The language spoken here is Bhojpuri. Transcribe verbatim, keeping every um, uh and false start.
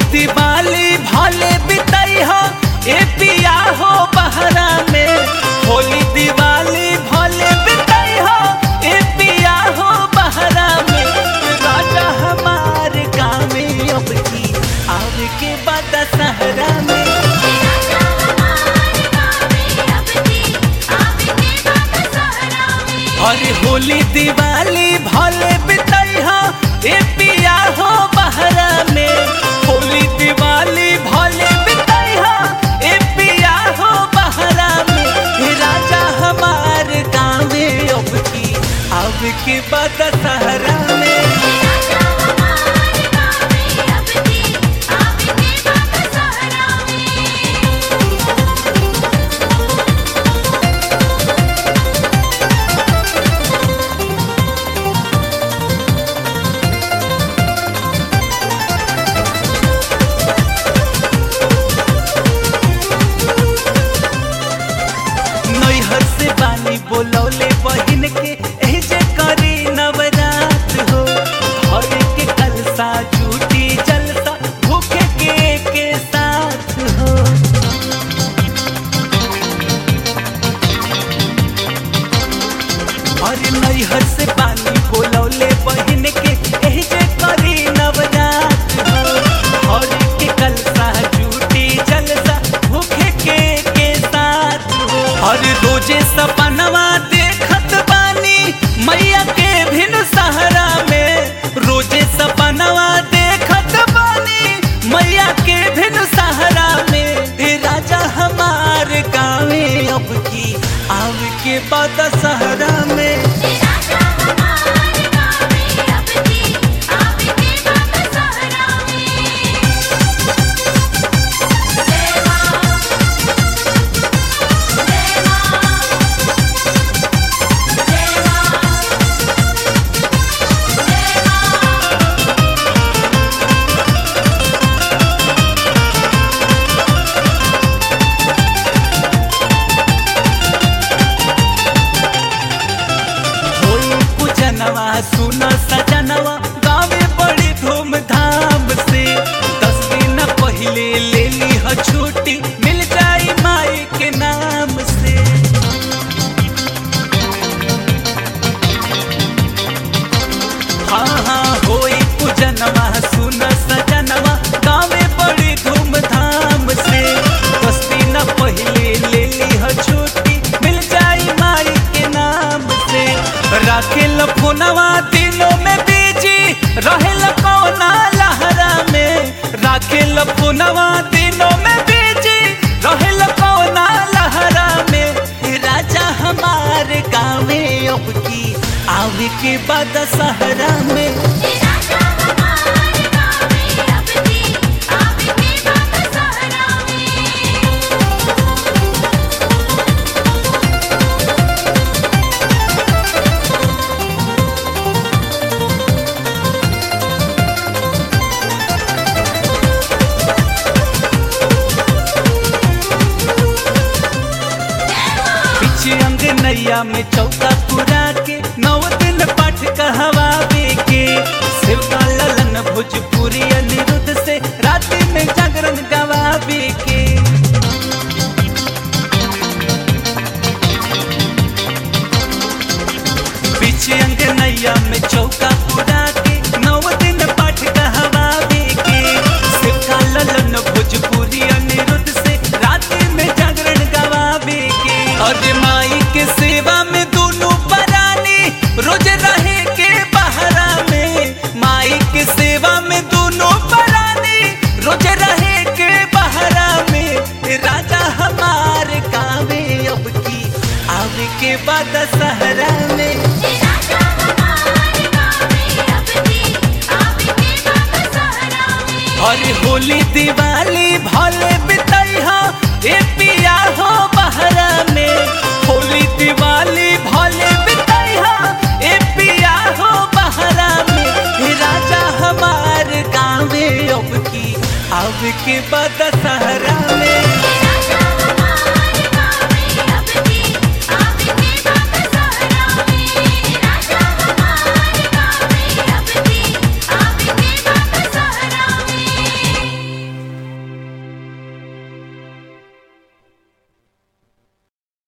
दिवाली भले बिताई हो ए पिया हो बहरा में। होली दिवाली भले बिताई हो ए पिया हो बहरा में। राजा हमार गाँव में अब की आवे के बाद सहरा में। अरे होली दिवाली भले बिताई हो ए पिया हो बहरा में। होली दिवाली भले बिताई हो ए पिया हो बहरा में। हे राजा हमार गाँव में अब की अब के बाद सहरा में। नैहर से बानी बोलौले बहिन के एही जे करी नवरात हो। घर के कलसा जूटी जलसा भूखे के के साथ हो। और नैहर से बानी बोलौले बहिन के एही जे करी नवरात हो। घर के कलसा जूटी जलसा भूखे के के साथ हो। और रोजे सपनवा देखत बानी मैया के भिन सहरा में। रोजे सपनवा देखत बानी मैया के भिन सहरा में। हे राजा हमार गाँव अब की आव के बाद सहरा में। जनवा सुन सजनवा गावे बड़ी धूमधाम से। दस दिन पहले ले ली ह छुट्टी मिल जाई माई के नाम से। हाँ हाँ होई पूजनवा सुन सजनवा गावे बड़ी धूमधाम से। दस दिन पहले ले ली ह छुट्टी मिल जाई माई के नाम से। राखेल फोनवा दिनों में बीजी रहेल कौना लहरा में। राखेल फोनवा दिनों में बीजी रहेल कौना लहरा में। राजा हमार गाँव में अब की आवे के बाद सहरा में। अंग नैया में चौका पुरा के नौ दिन पाठ कहवावे के। शिवका ललन भोजपुरी अनिरुद्ध से रात में जागरण गवावे के। पीछे अंग नैया में चौका पुरा के नौ दिन पाठ कहवावे के। शिवका ललन भोजपुरी अनिरुद्ध से रात में जागरण गवावे के। और माई के सेवा में दोनों परानी रोज रहे के बहरा में। माई के सेवा में दोनों परानी रोज रहे के बहरा में। राजा हमार गाँव अब की आवे के बाद सहरा में। और होली दिवाली भले बिताई हो ए पिया हो बहरा में।